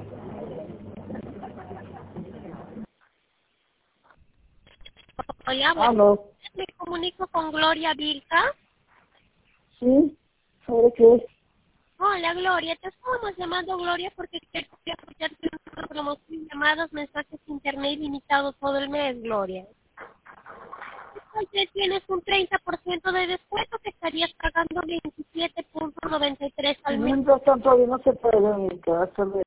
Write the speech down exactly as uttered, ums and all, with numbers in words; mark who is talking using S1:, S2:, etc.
S1: Hola, bueno, me comunico con Gloria Vilca.
S2: Sí, ¿sobre qué?
S1: Hola, Gloria, te estamos llamando, Gloria, porque quería apoyarte en una promoción, llamadas, mensajes internet limitados todo el mes, Gloria. Entonces tienes un treinta por ciento de descuento que estarías pagando veintisiete punto noventa y tres al mes.
S2: Mientras tanto, todavía no se puede en mi casa.